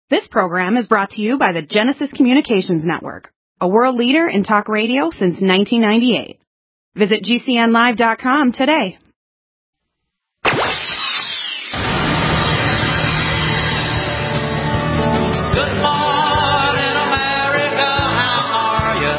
This program is brought to you by the Genesis Communications Network, a world leader in talk radio since 1998. Visit GCNlive.com today. Good morning, America, how are you?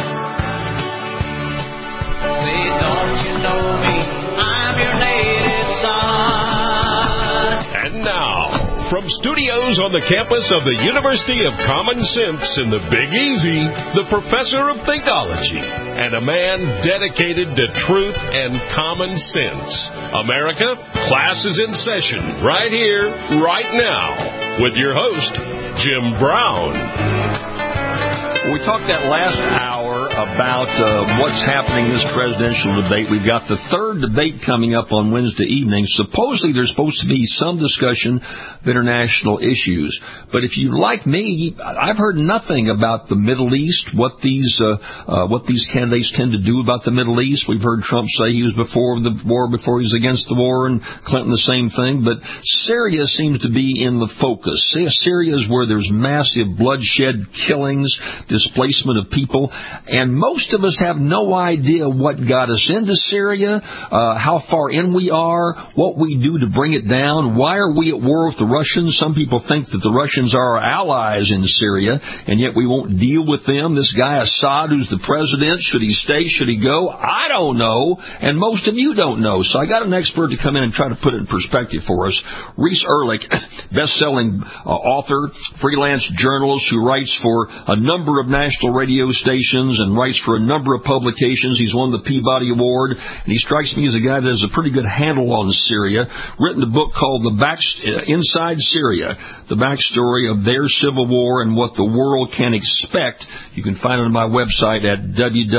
Say, don't you know me? I'm your native son. And now, from studios on the campus of the University of Common Sense in the Big Easy, the professor of Thinkology, and a man dedicated to truth and common sense. America, class is in session right here, right now, with your host, Jim Brown. We talked that last hour about what's happening in this presidential debate. We've got the third debate coming up on Wednesday evening. Supposedly there's supposed to be some discussion of international issues. But if you like me, I've heard nothing about the Middle East, what these candidates tend to do about the Middle East. We've heard Trump say he was before the war, before he was against the war, and Clinton the same thing. But Syria seems to be in the focus. Syria is where there's massive bloodshed, killings, displacement of people, and most of us have no idea what got us into Syria, how far in we are, what we do to bring it down, why are we at war with the Russians. Some people think that the Russians are our allies in Syria, and yet we won't deal with them. This guy Assad, who's the president, should he stay, should he go? I don't know, and most of you don't know, so I got an expert to come in and try to put it in perspective for us. Reese Erlich, best-selling author, freelance journalist who writes for a number of national radio stations and writes for a number of publications. He's won the Peabody Award, and he strikes me as a guy that has a pretty good handle on Syria. Written a book called Inside Syria, the backstory of their civil war and what the world can expect. You can find it on my website at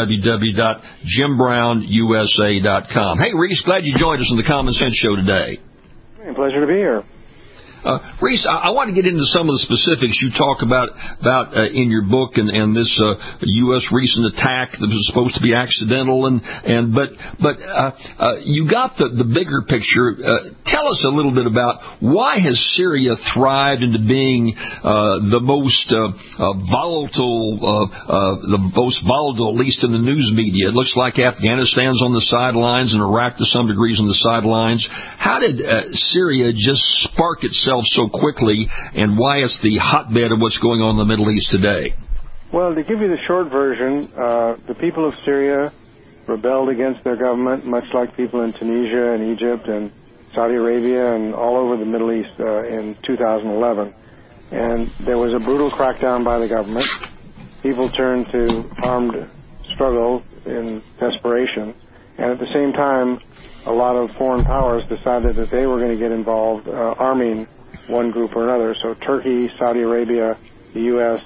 www.jimbrown.usa.com. Hey, Reese, glad you joined us on the Common Sense Show today. Pleasure to be here. Reese, I want to get into some of the specifics you talk about in your book and this U.S. recent attack that was supposed to be accidental, but you got the bigger picture. Tell us a little bit about why has Syria thrived into being the most volatile, at least in the news media. It looks like Afghanistan's on the sidelines and Iraq to some degrees on the sidelines. How did Syria just spark itself so quickly, and why it's the hotbed of what's going on in the Middle East today? Well, to give you the short version, the people of Syria rebelled against their government, much like people in Tunisia and Egypt and Saudi Arabia and all over the Middle East in 2011. And there was a brutal crackdown by the government. People turned to armed struggle in desperation. And at the same time, a lot of foreign powers decided that they were going to get involved arming one group or another. So Turkey, Saudi Arabia, the U.S.,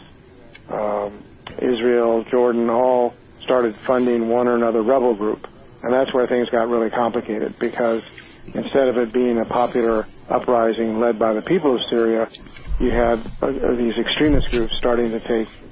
Israel, Jordan, all started funding one or another rebel group. And that's where things got really complicated, because instead of it being a popular uprising led by the people of Syria, you had these extremist groups starting to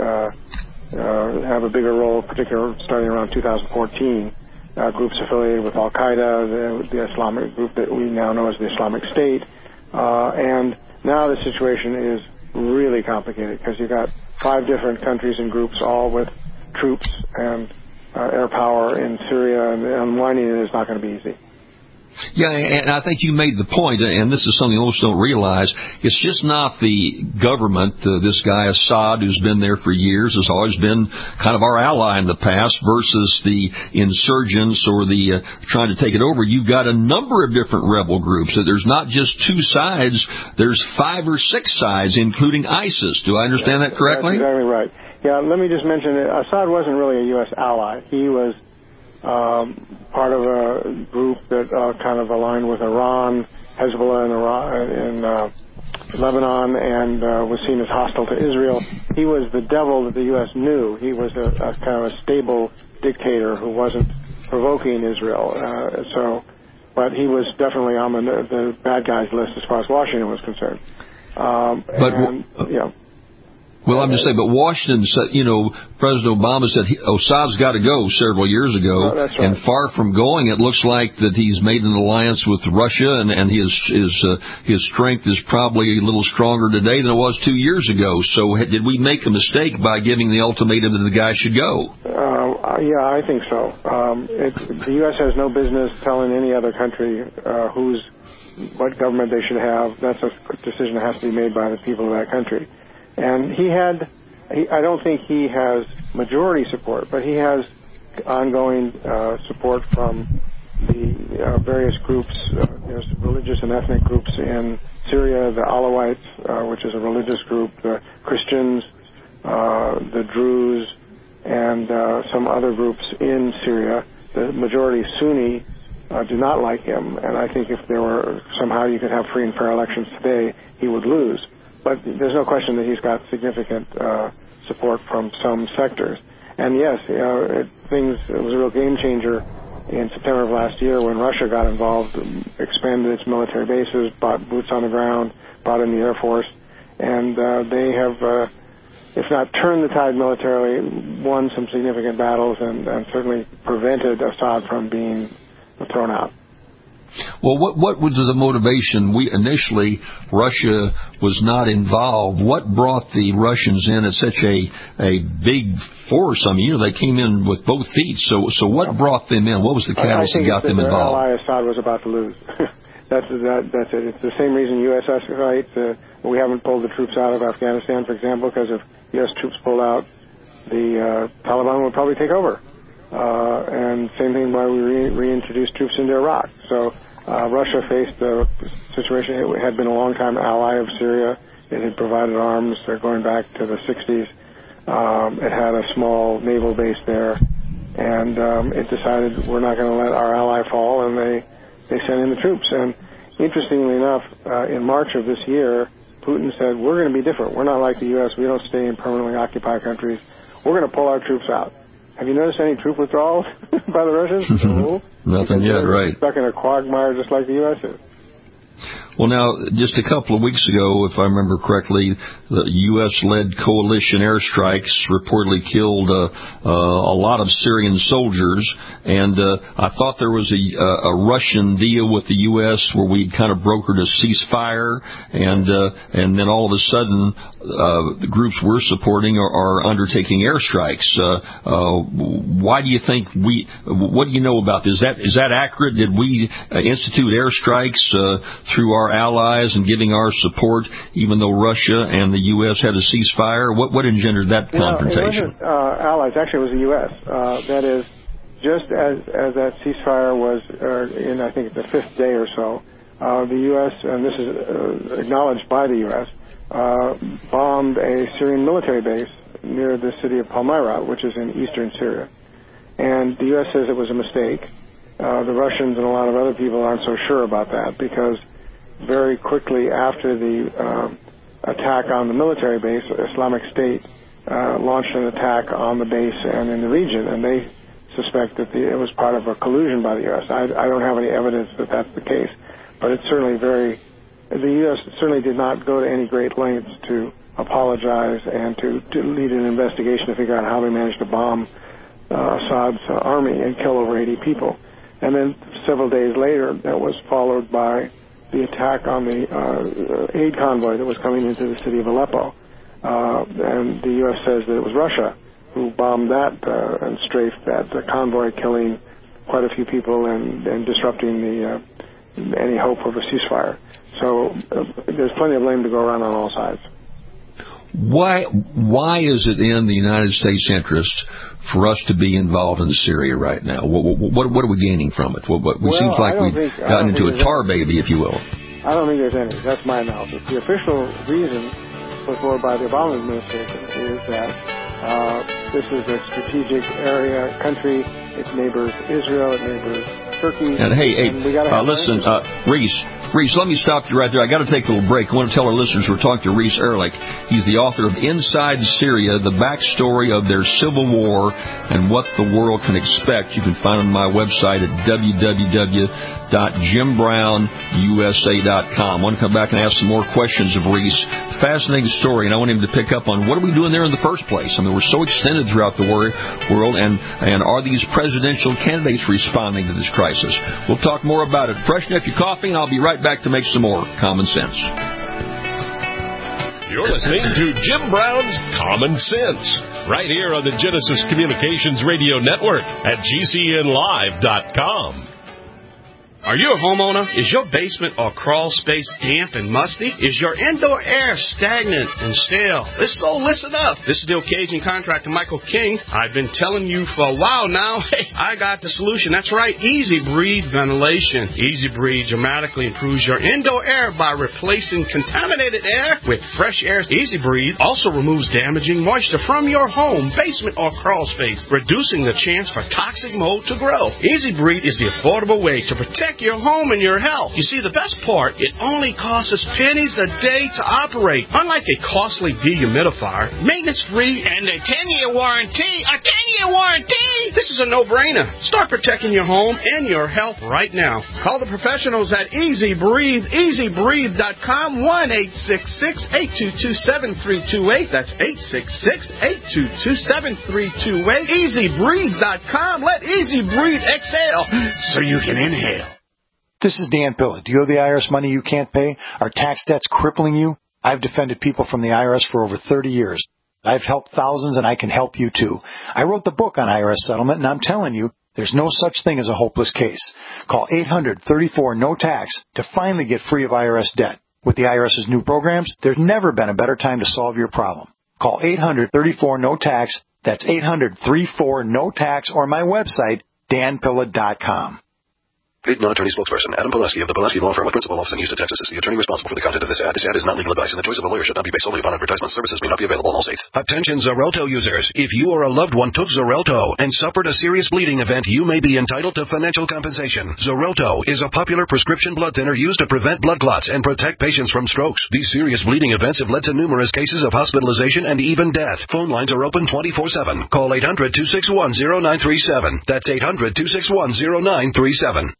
have a bigger role, particularly starting around 2014. Groups affiliated with Al-Qaeda, the Islamic group that we now know as the Islamic State. And now the situation is really complicated, because you've got 5 different countries and groups, all with troops and air power in Syria, and unwinding it is not going to be easy. Yeah, and I think you made the point, and this is something most don't realize. It's just not the government, this guy Assad, who's been there for years, has always been kind of our ally in the past, versus the insurgents or the trying to take it over. You've got a number of different rebel groups. So there's not just 2 sides, there's 5 or 6 sides, including ISIS. Do I understand that correctly? That's exactly right. Yeah, let me just mention that Assad wasn't really a U.S. ally. He was part of a group that kind of aligned with Iran, Hezbollah in Lebanon, and was seen as hostile to Israel. He was the devil that the U.S. knew. He was a kind of a stable dictator who wasn't provoking Israel. But he was definitely on the bad guys list as far as Washington was concerned. Well, I'm just saying, but Washington said, President Obama said Assad's got to go several years ago, that's right. and far from going, it looks like that he's made an alliance with Russia, and his strength is probably a little stronger today than it was 2 years ago. So did we make a mistake by giving the ultimatum that the guy should go? Yeah, I think so. The U.S. has no business telling any other country what government they should have. That's a decision that has to be made by the people of that country. And I don't think he has majority support, but he has ongoing support from the various groups, religious and ethnic groups in Syria, the Alawites, which is a religious group, the Christians, the Druze, and some other groups in Syria. The majority Sunni do not like him, and I think if there were somehow you could have free and fair elections today, he would lose. But there's no question that he's got significant support from some sectors. And yes, it was a real game changer in September of last year when Russia got involved, expanded its military bases, brought boots on the ground, brought in the Air Force, and they have, if not turned the tide militarily, won some significant battles and certainly prevented Assad from being thrown out. Well, what was the motivation? Initially, Russia was not involved. What brought the Russians in at such a big force? I mean, they came in with both feet. So what brought them in? What was the catalyst that got them involved? I think their ally Assad was about to lose. That's it. It's the same reason U.S. we haven't pulled the troops out of Afghanistan, for example, because if U.S. troops pulled out, the Taliban would probably take over. And same thing why we reintroduced troops into Iraq. So Russia faced a situation. It had been a long-time ally of Syria. It had provided arms. They're going back to the 60s. It had a small naval base there. And it decided we're not going to let our ally fall, and they sent in the troops. And interestingly enough, in March of this year, Putin said, we're going to be different. We're not like the U.S. We don't stay in permanently occupied countries. We're going to pull our troops out. Have you noticed any troop withdrawals by the Russians? No. Nothing yet, right. Stuck in a quagmire just like the U.S. is. Well, now, just a couple of weeks ago, if I remember correctly, the U.S.-led coalition airstrikes reportedly killed a lot of Syrian soldiers, and I thought there was a Russian deal with the U.S. where we'd kind of brokered a ceasefire, and then all of a sudden, the groups we're supporting are undertaking airstrikes. Why do you think what do you know about this? Is that accurate? Did we institute airstrikes through our allies and giving our support, even though Russia and the U.S. had a ceasefire? What engendered that confrontation? It wasn't allies. Actually, it was the U.S. That is, just as that ceasefire was in, I think, the fifth day or so, the U.S., and this is acknowledged by the U.S., bombed a Syrian military base near the city of Palmyra, which is in eastern Syria. And the U.S. says it was a mistake. The Russians and a lot of other people aren't so sure about that because very quickly after the attack on the military base, Islamic State launched an attack on the base and in the region, and they suspect that it was part of a collusion by the U.S. I don't have any evidence that that's the case, but it's certainly the U.S. certainly did not go to any great lengths to apologize and to lead an investigation to figure out how they managed to bomb Assad's army and kill over 80 people. And then several days later, that was followed by the attack on the aid convoy that was coming into the city of Aleppo. And the U.S. says that it was Russia who bombed that and strafed that convoy, killing quite a few people and disrupting any hope of a ceasefire. So there's plenty of blame to go around on all sides. Why is it in the United States' interest for us to be involved in Syria right now? What are we gaining from it? Seems like we've gotten into a tar baby, if you will. I don't think there's any. That's my analysis. The official reason put forward by the Obama administration is that this is a strategic country. It neighbors Israel. It neighbors Turkey. And hey, listen, Reese, Reese, let me stop you right there. I got to take a little break. I want to tell our listeners we're talking to Reese Ehrlich. He's the author of Inside Syria, the backstory of their civil war and what the world can expect. You can find him on my website at www.jimbrown.usa.com. I want to come back and ask some more questions of Reese. Fascinating story, and I want him to pick up on what are we doing there in the first place? I mean, we're so extended throughout the world, and are these presidential candidates responding to this crisis? We'll talk more about it. Freshen up your coffee, and I'll be right back to make some more Common Sense. You're listening to Jim Brown's Common Sense, right here on the Genesis Communications Radio Network at GCNlive.com. Are you a homeowner? Is your basement or crawl space damp and musty? Is your indoor air stagnant and stale? So listen up. This is the Cajun contractor, Michael King. I've been telling you for a while now, hey, I got the solution. That's right, Easy Breathe Ventilation. Easy Breathe dramatically improves your indoor air by replacing contaminated air with fresh air. Easy Breathe also removes damaging moisture from your home, basement, or crawl space, reducing the chance for toxic mold to grow. Easy Breathe is the affordable way to protect your home and your health. You see, the best part, it only costs us pennies a day to operate. Unlike a costly dehumidifier, maintenance-free, and a 10-year warranty. A 10-year warranty! This is a no-brainer. Start protecting your home and your health right now. Call the professionals at Easy Breathe. EasyBreathe.com. 1-866-822-7328. That's 866-822-7328. EasyBreathe.com. Let Easy Breathe exhale so you can inhale. This is Dan Pilla. Do you owe the IRS money you can't pay? Are tax debts crippling you? I've defended people from the IRS for over 30 years. I've helped thousands, and I can help you too. I wrote the book on IRS settlement, and I'm telling you, there's no such thing as a hopeless case. Call 800-34-NO-TAX to finally get free of IRS debt. With the IRS's new programs, there's never been a better time to solve your problem. Call 800-34-NO-TAX. That's 800-34-NO-TAX, or my website, danpilla.com. Paid non-attorney spokesperson Adam Pileski of the Pileski Law Firm with principal office in Houston, Texas, is the attorney responsible for the content of this ad. This ad is not legal advice, and the choice of a lawyer should not be based solely upon advertisement. Services may not be available in all states. Attention Xarelto users. If you or a loved one took Xarelto and suffered a serious bleeding event, you may be entitled to financial compensation. Xarelto is a popular prescription blood thinner used to prevent blood clots and protect patients from strokes. These serious bleeding events have led to numerous cases of hospitalization and even death. Phone lines are open 24/7. Call 800-261-0937. That's 800-261-0937.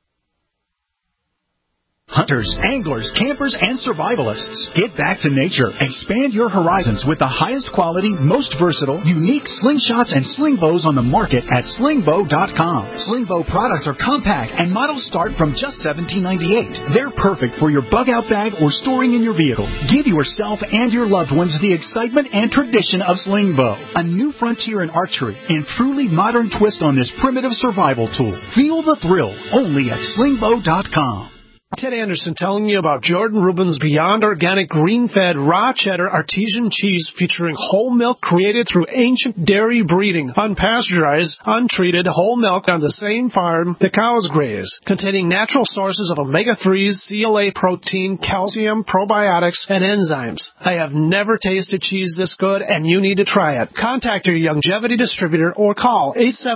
Hunters, anglers, campers, and survivalists. Get back to nature. Expand your horizons with the highest quality, most versatile, unique slingshots and sling bows on the market at slingbow.com. Slingbow products are compact and models start from just $17.98. They're perfect for your bug-out bag or storing in your vehicle. Give yourself and your loved ones the excitement and tradition of Slingbow, a new frontier in archery and truly modern twist on this primitive survival tool. Feel the thrill only at slingbow.com. Ted Anderson telling you about Jordan Rubin's Beyond Organic Green-Fed Raw Cheddar Artesian Cheese featuring whole milk created through ancient dairy breeding, unpasteurized, untreated whole milk on the same farm the cows graze, containing natural sources of omega-3s, CLA protein, calcium, probiotics, and enzymes. I have never tasted cheese this good, and you need to try it. Contact your Youngevity distributor or call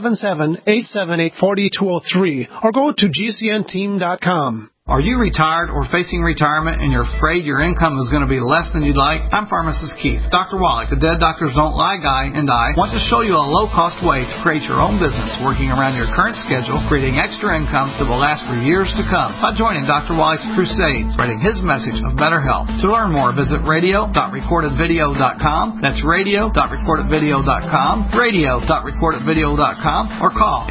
877-878-4203 or go to GCNteam.com. Are you retired or facing retirement and you're afraid your income is going to be less than you'd like? I'm Pharmacist Keith. Dr. Wallach, the Dead Doctors Don't Lie guy, and I want to show you a low-cost way to create your own business working around your current schedule, creating extra income that will last for years to come by joining Dr. Wallach's crusades, spreading his message of better health. To learn more, visit radio.recordedvideo.com. That's radio.recordedvideo.com, radio.recordedvideo.com, or call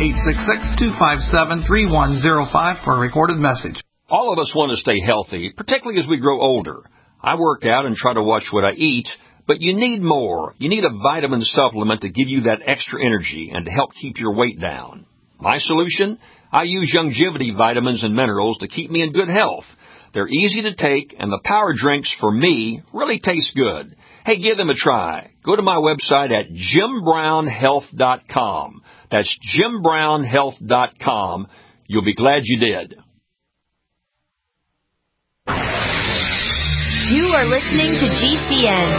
866-257-3105 for a recorded message. All of us want to stay healthy, particularly as we grow older. I work out and try to watch what I eat, but you need more. You need a vitamin supplement to give you that extra energy and to help keep your weight down. My solution? I use Youngevity vitamins and minerals to keep me in good health. They're easy to take, and the power drinks, for me, really taste good. Hey, give them a try. Go to my website at jimbrownhealth.com. That's jimbrownhealth.com. You'll be glad you did. You are listening to GCN.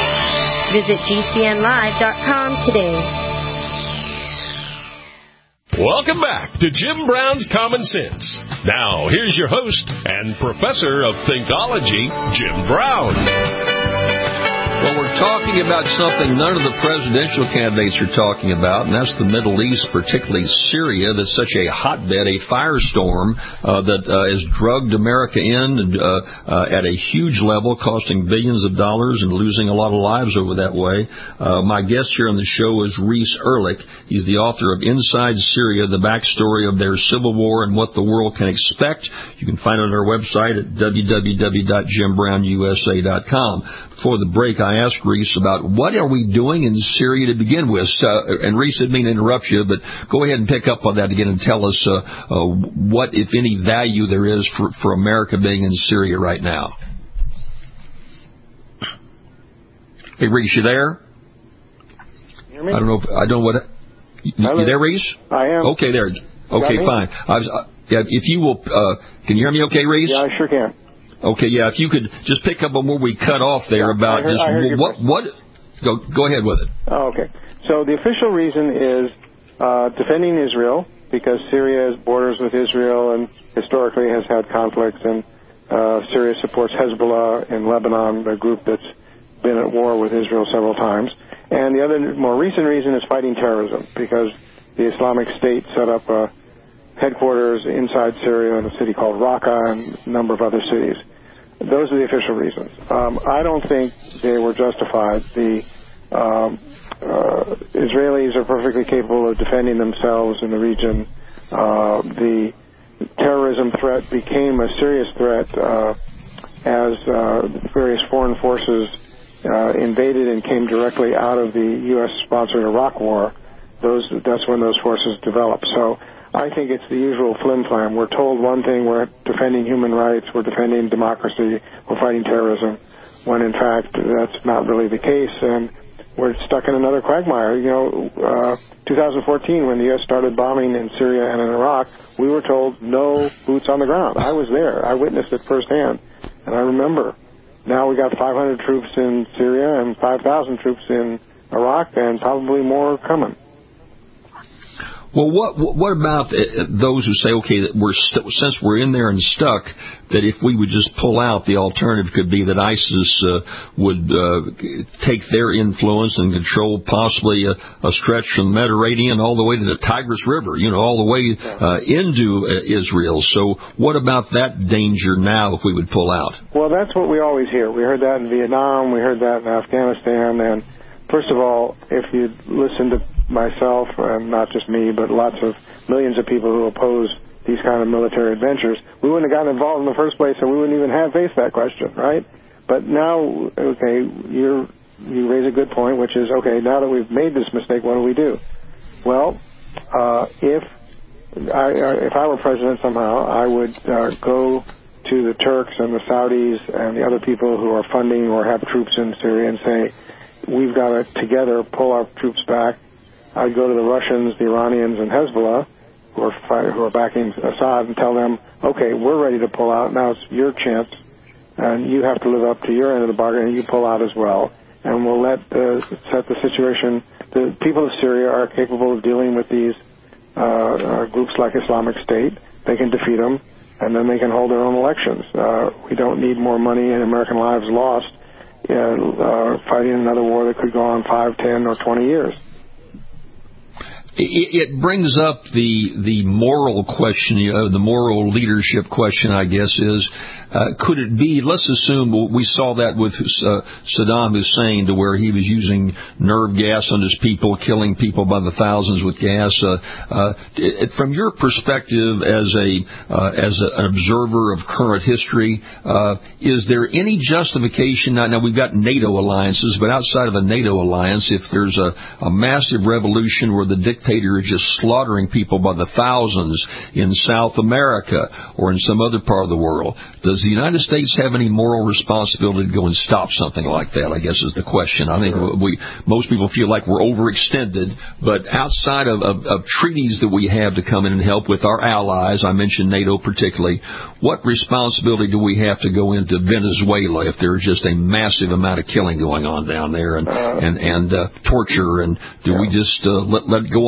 Visit GCNlive.com today. Welcome back to Jim Brown's Common Sense. Now, here's your host and professor of Thinkology, Jim Brown. Well, we're talking about something none of the presidential candidates are talking about, and that's the Middle East, particularly Syria, that's such a hotbed, a firestorm that has drugged America in at a huge level, costing billions of dollars and losing a lot of lives over that way. My guest here on the show is Reese Erlich. He's the author of Inside Syria, the backstory of their civil war and what the world can expect. You can find it on our website at www.jimbrownusa.com. Before the break, I asked Reese about what are we doing in Syria to begin with. And Reese, didn't mean to interrupt you, but go ahead and pick up on that again and tell us what, if any, value there is for America being in Syria right now. Hey, Reese, you there? Hear me? I don't know what. You there, Reese? I am. Okay, there. Okay, fine. If you will, can you hear me okay, Reese? Yeah, I sure can. Okay, yeah, if you could just pick up on where we cut off there about just what go ahead with it. Oh, okay. So the official reason is defending Israel, because Syria has borders with Israel and historically has had conflicts, and Syria supports Hezbollah in Lebanon, a group that's been at war with Israel several times. And the other more recent reason is fighting terrorism, because the Islamic State set up headquarters inside Syria in a city called Raqqa and a number of other cities. Those are the official reasons. I don't think they were justified. The Israelis are perfectly capable of defending themselves in the region. The terrorism threat became a serious threat as various foreign forces invaded and came directly out of the U.S.-sponsored Iraq War. That's when those forces developed. So I think it's the usual flim-flam. We're told one thing, we're defending human rights, we're defending democracy, we're fighting terrorism, when in fact that's not really the case, and we're stuck in another quagmire. 2014, when the U.S. started bombing in Syria and in Iraq, we were told no boots on the ground. I was there. I witnessed it firsthand, and I remember. Now we got 500 troops in Syria and 5,000 troops in Iraq, and probably more coming. Well, what about those who say, okay, that since we're in there and stuck, that if we would just pull out, the alternative could be that ISIS would take their influence and control possibly a stretch from the Mediterranean all the way to the Tigris River, all the way into Israel. So what about that danger now if we would pull out? Well, that's what we always hear. We heard that in Vietnam, we heard that in Afghanistan, and first of all, if you listen to myself, and not just me, but lots of millions of people who oppose these kind of military adventures, we wouldn't have gotten involved in the first place, and we wouldn't even have faced that question, right? But now, okay, you raise a good point, which is, okay, now that we've made this mistake, what do we do? Well, if I were president somehow, I would go to the Turks and the Saudis and the other people who are funding or have troops in Syria and say, we've got to together pull our troops back. I'd go to the Russians, the Iranians, and Hezbollah, who are backing Assad, and tell them, okay, we're ready to pull out. Now it's your chance, and you have to live up to your end of the bargain, and you pull out as well. And we'll set the situation. The people of Syria are capable of dealing with these groups like Islamic State. They can defeat them, and then they can hold their own elections. We don't need more money and American lives lost fighting another war that could go on 5, 10, or 20 years. It brings up the moral question, the moral leadership question, I guess, is could it be, let's assume we saw that with Saddam Hussein, to where he was using nerve gas on his people, killing people by the thousands with gas. From your perspective as an observer of current history, is there any justification? Now we've got NATO alliances, but outside of a NATO alliance, if there's a massive revolution where the dictator is just slaughtering people by the thousands in South America or in some other part of the world, does the United States have any moral responsibility to go and stop something like that, I guess is the question. I think most people feel like we're overextended, but outside of treaties that we have to come in and help with our allies, I mentioned NATO particularly, what responsibility do we have to go into Venezuela if there's just a massive amount of killing going on down there and torture, and do we just let it go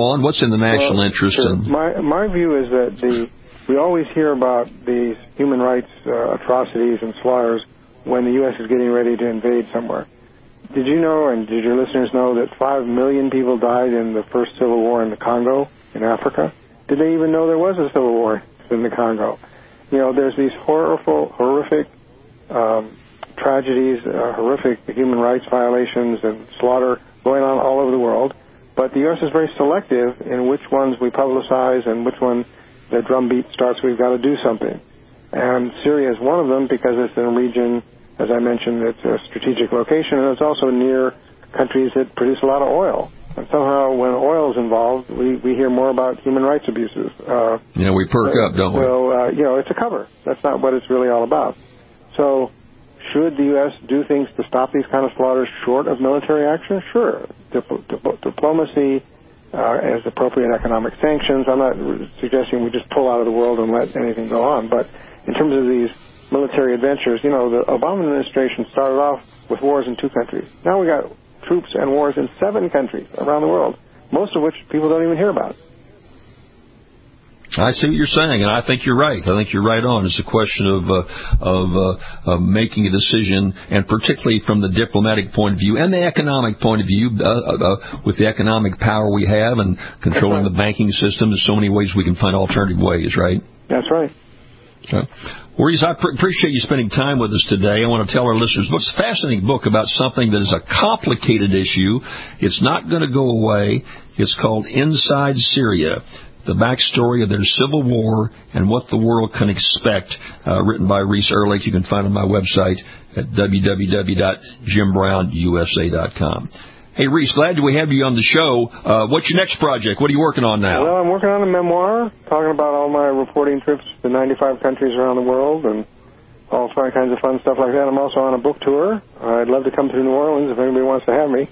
on? What's in the national interest? Sure. My view is that we always hear about these human rights atrocities and slaughters when the U.S. is getting ready to invade somewhere. Did you know, and did your listeners know, that 5 million people died in the first civil war in the Congo, in Africa? Did they even know there was a civil war in the Congo? You know, there's these horrific tragedies, horrific human rights violations and slaughter going on all over the world, but the U.S. is very selective in which ones we publicize and which one the drumbeat starts, we've got to do something. And Syria is one of them because it's in a region, as I mentioned, it's a strategic location, and it's also near countries that produce a lot of oil. And somehow when oil is involved, we hear more about human rights abuses. We perk up, don't we? So, it's a cover. That's not what it's really all about. So should the U.S. do things to stop these kind of slaughters short of military action? Sure. Diplomacy, as appropriate economic sanctions. I'm not suggesting we just pull out of the world and let anything go on. But in terms of these military adventures, the Obama administration started off with wars in 2 countries. Now we got troops and wars in 7 countries around the world, most of which people don't even hear about. I see what you're saying, and I think you're right. I think you're right on. It's a question of making a decision, and particularly from the diplomatic point of view and the economic point of view, with the economic power we have and controlling the banking system. There's so many ways we can find alternative ways, right? That's right. Okay. Reese, I appreciate you spending time with us today. I want to tell our listeners, it's a fascinating book about something that is a complicated issue. It's not going to go away. It's called Inside Syria, the backstory of their civil war and what the world can expect, written by Reese Erlich. You can find it on my website at www.JimBrownUSA.com. Hey, Reese, glad we have you on the show. What's your next project? What are you working on now? Well, I'm working on a memoir talking about all my reporting trips to 95 countries around the world and all kinds of fun stuff like that. I'm also on a book tour. I'd love to come to New Orleans if anybody wants to have me.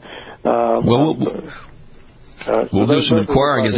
We'll do some inquiring.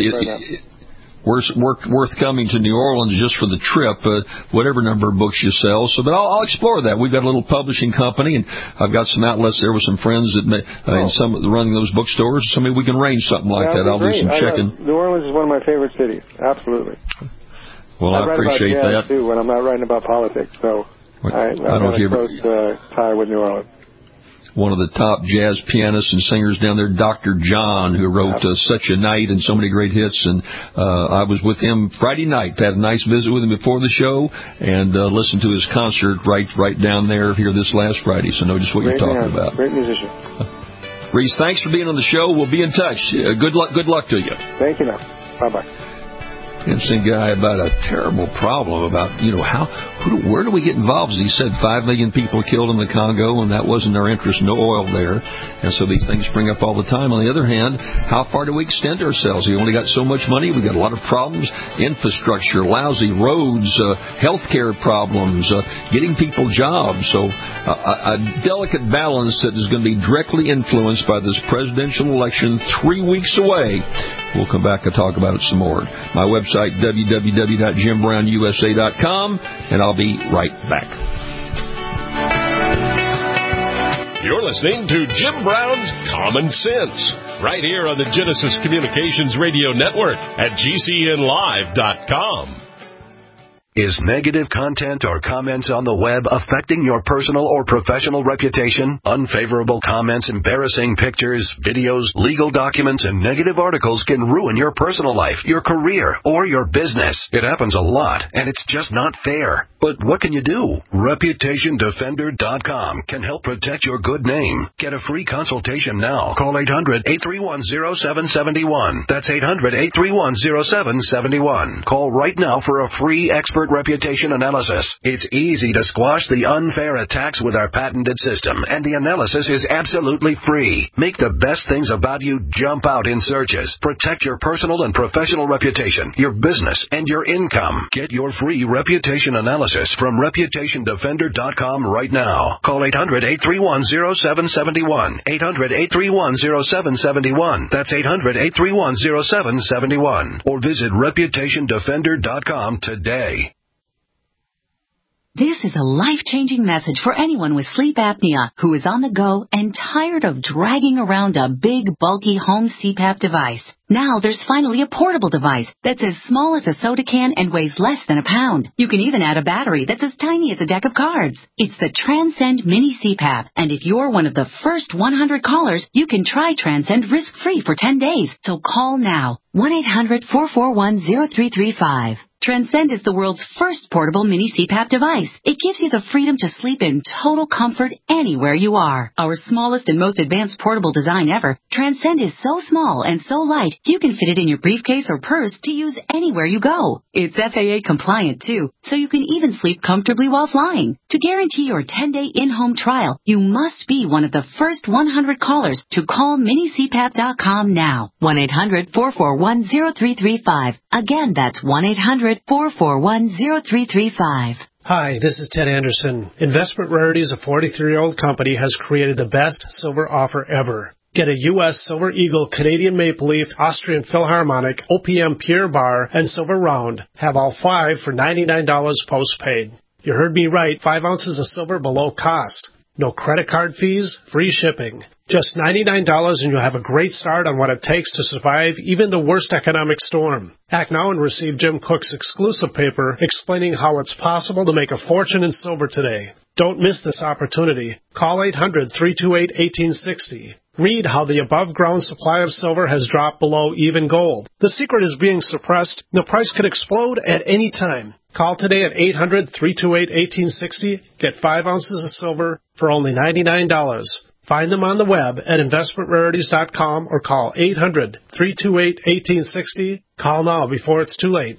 Worth coming to New Orleans just for the trip, whatever number of books you sell. But I'll explore that. We've got a little publishing company, and I've got some outlets there with some friends that running those bookstores. So maybe we can arrange something like that. I'll do some checking. New Orleans is one of my favorite cities. Absolutely. Well, I appreciate that. Too, when I'm not writing about politics, so I don't have a close tie with New Orleans. One of the top jazz pianists and singers down there, Dr. John, who wrote Such a Night and so many great hits. And I was with him Friday night. Had a nice visit with him before the show and listened to his concert right down there here this last Friday. So know just what you're talking about. Great musician. Reese, thanks for being on the show. We'll be in touch. Good luck to you. Thank you now. Bye-bye. Interesting guy about a terrible problem about, where do we get involved? As he said, 5 million people killed in the Congo, and that wasn't our interest, no oil there. And so these things spring up all the time. On the other hand, how far do we extend ourselves? We only got so much money. We got a lot of problems, infrastructure, lousy roads, healthcare problems, getting people jobs. So a delicate balance that is going to be directly influenced by this presidential election 3 weeks away. We'll come back and talk about it some more. My website, www.JimBrownUSA.com, and I'll be right back. You're listening to Jim Brown's Common Sense, right here on the Genesis Communications Radio Network at GCNlive.com. Is negative content or comments on the web affecting your personal or professional reputation? Unfavorable comments, embarrassing pictures, videos, legal documents, and negative articles can ruin your personal life, your career, or your business. It happens a lot, and it's just not fair. But what can you do? ReputationDefender.com can help protect your good name. Get a free consultation now. Call 800-831-0771. That's 800-831-0771. Call right now for a free expert reputation analysis. It's easy to squash the unfair attacks with our patented system, and the analysis is absolutely free. Make the best things about you jump out in searches. Protect your personal and professional reputation, your business, and your income. Get your free reputation analysis from ReputationDefender.com right now. Call 800-831-0771. 800-831-0771. That's 800-831-0771. Or visit ReputationDefender.com today. This is a life-changing message for anyone with sleep apnea who is on the go and tired of dragging around a big, bulky home CPAP device. Now there's finally a portable device that's as small as a soda can and weighs less than a pound. You can even add a battery that's as tiny as a deck of cards. It's the Transcend Mini CPAP, and if you're one of the first 100 callers, you can try Transcend risk-free for 10 days. So call now. 1-800-441-0335. Transcend is the world's first portable mini CPAP device. It gives you the freedom to sleep in total comfort anywhere you are. Our smallest and most advanced portable design ever, Transcend is so small and so light, you can fit it in your briefcase or purse to use anywhere you go. It's FAA compliant too, so you can even sleep comfortably while flying. To guarantee your 10-day in-home trial, you must be one of the first 100 callers to call minicpap.com now. 1-800-441-0335. Again, that's 1-800-441-0335. Hi, this is Ted Anderson. Investment Rarities, a 43-year-old company, has created the best silver offer ever. Get a U.S. Silver Eagle, Canadian Maple Leaf, Austrian Philharmonic, OPM Pure Bar, and Silver Round. Have all 5 for $99 postpaid. You heard me right, 5 ounces of silver below cost. No credit card fees, free shipping. Just $99 and you'll have a great start on what it takes to survive even the worst economic storm. Act now and receive Jim Cook's exclusive paper explaining how it's possible to make a fortune in silver today. Don't miss this opportunity. Call 800-328-1860. Read how the above-ground supply of silver has dropped below even gold. The secret is being suppressed. The price could explode at any time. Call today at 800-328-1860. Get 5 ounces of silver for only $99. Find them on the web at investmentrarities.com or call 800-328-1860. Call now before it's too late.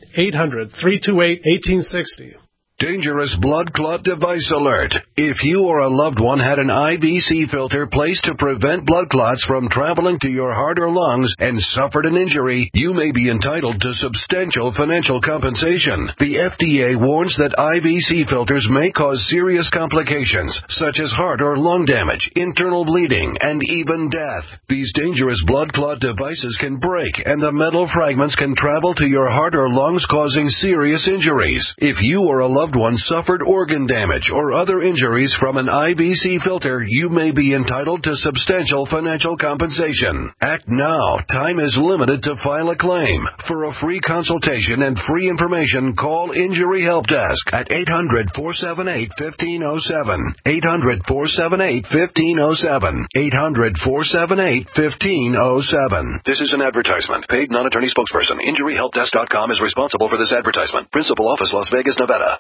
800-328-1860. Dangerous blood clot device alert. If you or a loved one had an IVC filter placed to prevent blood clots from traveling to your heart or lungs and suffered an injury, you may be entitled to substantial financial compensation. The FDA warns that IVC filters may cause serious complications, such as heart or lung damage, internal bleeding, and even death. These dangerous blood clot devices can break, and the metal fragments can travel to your heart or lungs, causing serious injuries. If you or a loved one suffered organ damage or other injuries from an IVC filter, you may be entitled to substantial financial compensation. Act now. Time is limited to file a claim. For a free consultation and free information, call Injury Help Desk at 800-478-1507. 800-478-1507. 800-478-1507. This is an advertisement. Paid non-attorney spokesperson. InjuryHelpDesk.com is responsible for this advertisement. Principal office, Las Vegas, Nevada.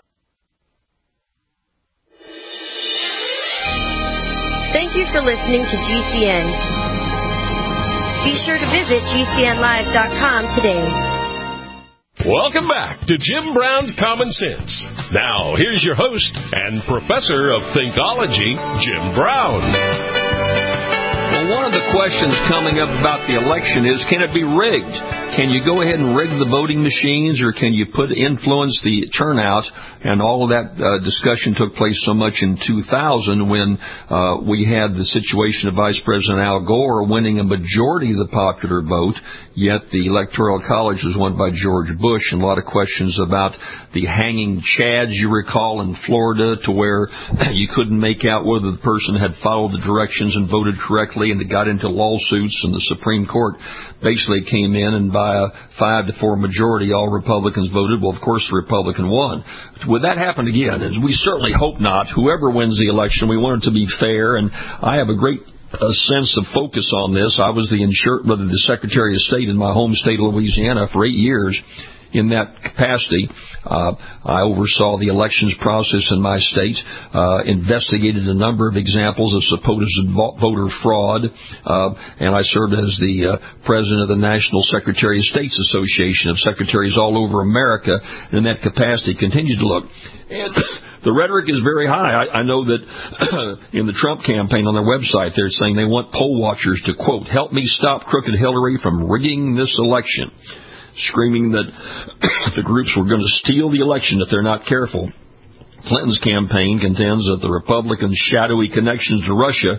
Thank you for listening to GCN. Be sure to visit GCNlive.com today. Welcome back to Jim Brown's Common Sense. Now, here's your host and professor of Thinkology, Jim Brown. Well, one of the questions coming up about the election is, can it be rigged? Can you go ahead and rig the voting machines, or can you influence the turnout? And all of that discussion took place so much in 2000 when we had the situation of Vice President Al Gore winning a majority of the popular vote, yet the Electoral College was won by George Bush, and a lot of questions about the hanging chads, you recall, in Florida, to where you couldn't make out whether the person had followed the directions and voted correctly, and it got into lawsuits, and the Supreme Court basically came in, and by a 5-4 majority, all Republicans voted. Well, of course, the Republican won. Would that happen again? And we certainly hope not. Whoever wins the election, we want it to be fair, and I have a great sense of focus on this. I was the Secretary of State in my home state of Louisiana for 8 years. In that capacity, I oversaw the elections process in my state, investigated a number of examples of supposed voter fraud, and I served as the president of the National Secretary of State's Association of Secretaries all over America. In that capacity, continued to look. And the rhetoric is very high. I know that in the Trump campaign on their website, they're saying they want poll watchers to, quote, help me stop crooked Hillary from rigging this election, screaming that the groups were going to steal the election if they're not careful. Clinton's campaign contends that the Republicans' shadowy connections to Russia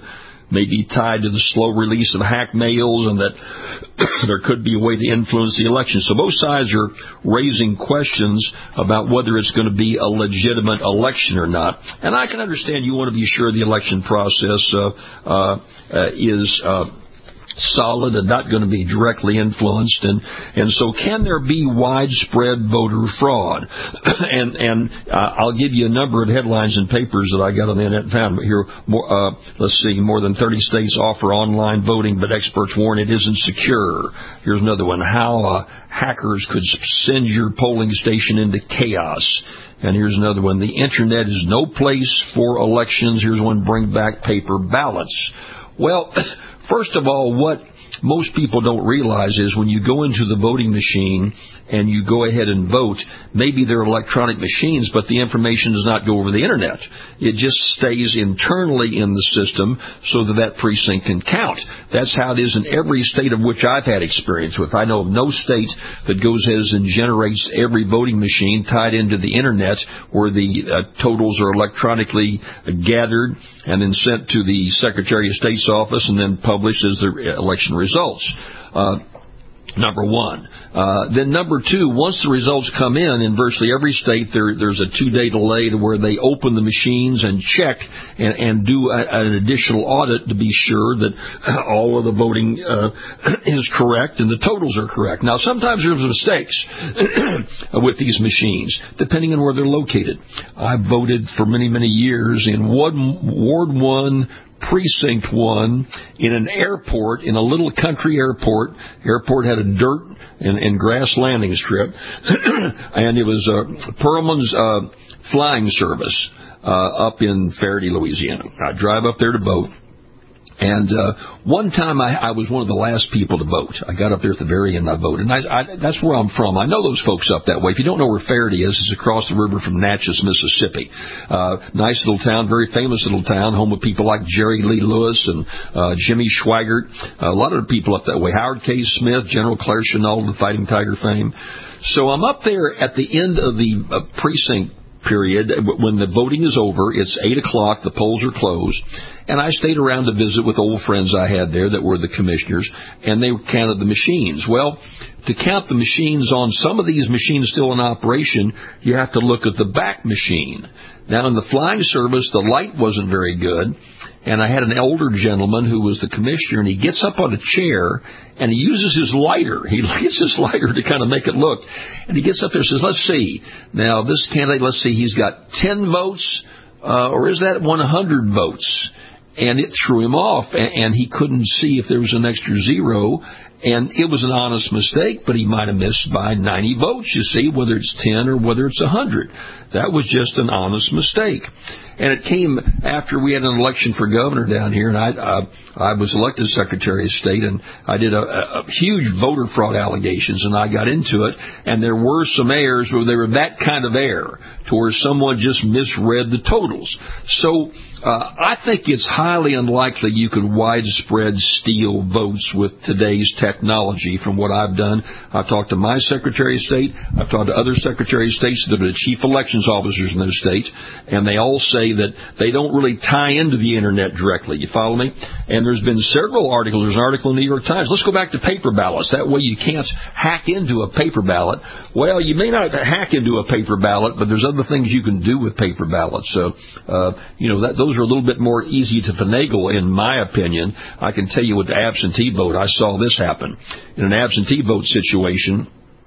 may be tied to the slow release of hack mails and that there could be a way to influence the election. So both sides are raising questions about whether it's going to be a legitimate election or not. And I can understand you want to be sure the election process is solid and not going to be directly influenced, and so can there be widespread voter fraud? and I'll give you a number of headlines and papers that I got on the internet and found here. Let's see, more than 30 states offer online voting, but experts warn it isn't secure. Here's another one: how hackers could send your polling station into chaos. And here's another one: the internet is no place for elections. Here's one: bring back paper ballots. Well, first of all, what most people don't realize is when you go into the voting machine and you go ahead and vote, maybe they're electronic machines, but the information does not go over the internet. It just stays internally in the system so that precinct can count. That's how it is in every state of which I've had experience with. I know of no state that goes ahead and generates every voting machine tied into the internet where the totals are electronically gathered and then sent to the Secretary of State's office and then published as the election results. Number one. Then number two, once the results come in virtually every state, there's a 2-day delay to where they open the machines and check and do an additional audit to be sure that all of the voting is correct and the totals are correct. Now, sometimes there's mistakes with these machines, depending on where they're located. I voted for many, many years in Ward 1, Precinct 1, in an airport, in a little country airport. Airport had a dirt and grass landing strip, and it was Perlman's flying service up in Faraday, Louisiana. I drive up there to vote. And one time I was one of the last people to vote. I got up there at the very end and I voted. And that's where I'm from. I know those folks up that way. If you don't know where Faraday is, it's across the river from Natchez, Mississippi. Nice little town, very famous little town, home of people like Jerry Lee Lewis and Jimmy Schweigert. A lot of the people up that way. Howard K. Smith, General Claire Chennault, the Fighting Tiger fame. So I'm up there at the end of the precinct period. When the voting is over, it's 8 o'clock, the polls are closed, and I stayed around to visit with old friends I had there that were the commissioners, and they counted the machines. Well, to count the machines on some of these machines still in operation, you have to look at the back machine. Now, in the flying service, the light wasn't very good, and I had an older gentleman who was the commissioner, and he gets up on a chair, and he uses his lighter. He lights his lighter to kind of make it look. And he gets up there and says, let's see. Now, this candidate, let's see, he's got 10 votes, or is that 100 votes? And it threw him off, and he couldn't see if there was an extra zero. And it was an honest mistake, but he might have missed by 90 votes, you see, whether it's 10 or whether it's 100. That was just an honest mistake. And it came after we had an election for governor down here, and I was elected Secretary of State, and I did a huge voter fraud allegations, and I got into it, and there were some errors where they were that kind of error to where someone just misread the totals. So I think it's highly unlikely you could widespread steal votes with today's technology from what I've done. I've talked to my Secretary of State. I've talked to other Secretaries of State that are the chief elections officers in those states, and they all say that they don't really tie into the internet directly. You follow me? And there's been several articles. There's an article in the New York Times. Let's go back to paper ballots. That way you can't hack into a paper ballot. Well, you may not hack into a paper ballot, but there's other things you can do with paper ballots. So, those are a little bit more easy to finagle, in my opinion. I can tell you with the absentee vote, I saw this happen. In an absentee vote situation,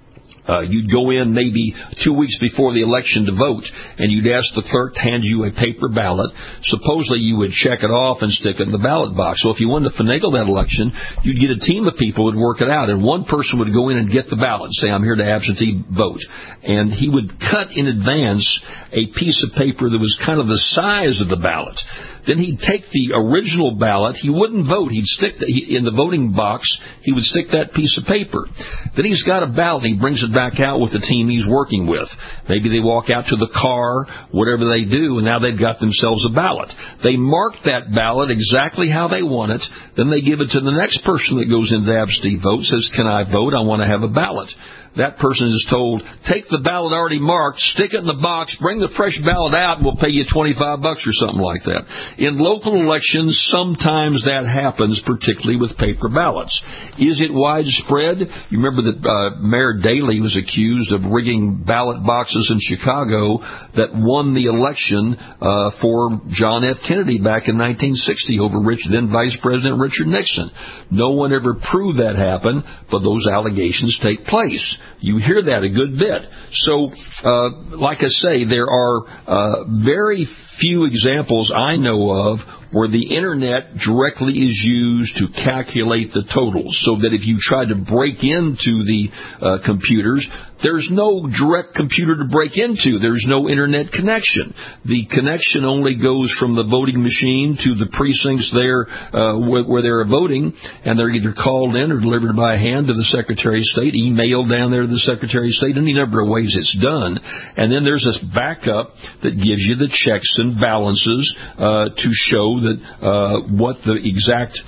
you'd go in maybe 2 weeks before the election to vote, and you'd ask the clerk to hand you a paper ballot. Supposedly, you would check it off and stick it in the ballot box. So if you wanted to finagle that election, you'd get a team of people who would work it out, and one person would go in and get the ballot and say, I'm here to absentee vote. And he would cut in advance a piece of paper that was kind of the size of the ballot. Then he'd take the original ballot. He wouldn't vote. He'd stick in the voting box. He would stick that piece of paper. Then he's got a ballot. He brings it back out with the team he's working with. Maybe they walk out to the car, whatever they do, and now they've got themselves a ballot. They mark that ballot exactly how they want it. Then they give it to the next person that goes into absentee vote, says, can I vote? I want to have a ballot. that person is told, take the ballot already marked, stick it in the box, bring the fresh ballot out, and we'll pay you $25 or something like that. In local elections, sometimes that happens, particularly with paper ballots. Is it widespread? You remember that Mayor Daley was accused of rigging ballot boxes in Chicago that won the election for John F. Kennedy back in 1960 over then Vice President Richard Nixon. No one ever proved that happened, but those allegations take place. You hear that a good bit. So, like I say, there are very few examples I know of where the Internet directly is used to calculate the totals, so that if you try to break into the computers, there's no direct computer to break into. There's no Internet connection. The connection only goes from the voting machine to the precincts there where they're voting, and they're either called in or delivered by hand to the Secretary of State, emailed down there to the Secretary of State, any number of ways it's done. And then there's this backup that gives you the checks and balances to show that what the exact